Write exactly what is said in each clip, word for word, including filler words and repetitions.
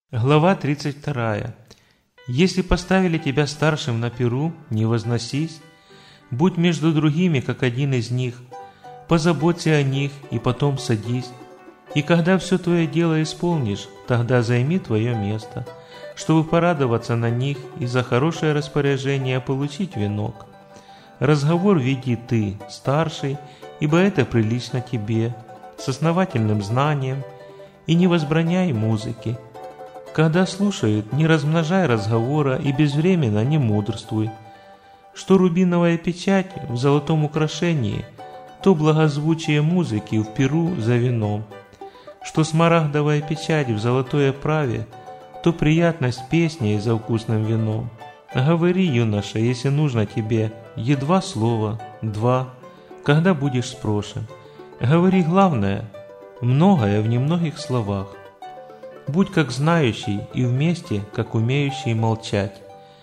Глава тридцать вторая. «Если поставили тебя старшим на перу, не возносись, будь между другими, как один из них, позаботься о них и потом садись, и когда все твое дело исполнишь, тогда займи твое место, чтобы порадоваться на них и за хорошее распоряжение получить венок. Разговор веди ты, старший, ибо это прилично тебе, с основательным знанием, и не возбраняй музыки. Когда слушают, не размножай разговора и безвременно не мудрствуй. Что рубиновая печать в золотом украшении, то благозвучие музыки в пиру за вином. Что смарагдовая печать в золотой оправе, то приятность песни за вкусным вином. Говори, юноша, если нужно тебе, едва слово, два, когда будешь спрошен. Говори главное, многое в немногих словах. Будь как знающий и вместе, как умеющий молчать.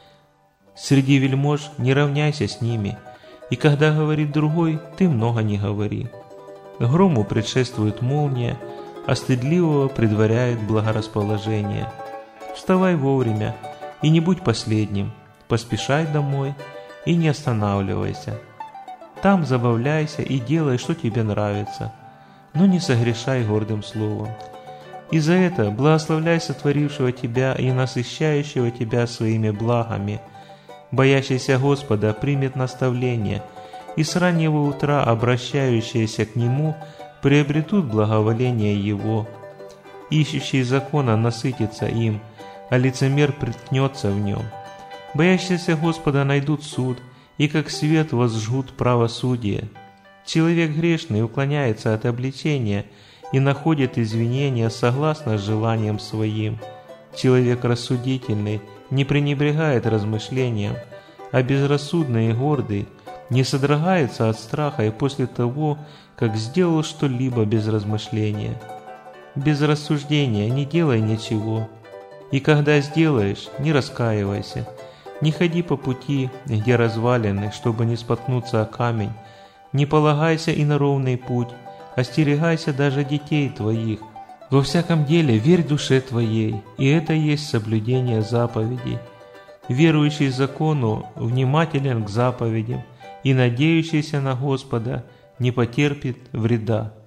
Среди вельмож не равняйся с ними, и когда говорит другой, ты много не говори. Грому предшествует молния, а стыдливого предваряет благорасположение. Вставай вовремя и не будь последним, поспешай домой и не останавливайся. Там забавляйся и делай, что тебе нравится, но не согрешай гордым словом. И за это благословляй сотворившего тебя и насыщающего тебя своими благами. Боящийся Господа примет наставление, и с раннего утра обращающиеся к Нему приобретут благоволение Его. Ищущий закона насытится им, а лицемер приткнется в нем. Боящиеся Господа найдут суд, и как свет возжгут правосудие. Человек грешный уклоняется от обличения и находит извинения согласно с желанием своим. Человек рассудительный не пренебрегает размышлением, а безрассудный и гордый не содрогается от страха и после того, как сделал что-либо без размышления. Без рассуждения не делай ничего, и когда сделаешь, не раскаивайся. Не ходи по пути, где развалины, чтобы не споткнуться о камень, не полагайся и на ровный путь, остерегайся даже детей твоих. Во всяком деле верь душе твоей, и это есть соблюдение заповедей. Верующий закону внимателен к заповедям, и надеющийся на Господа не потерпит вреда.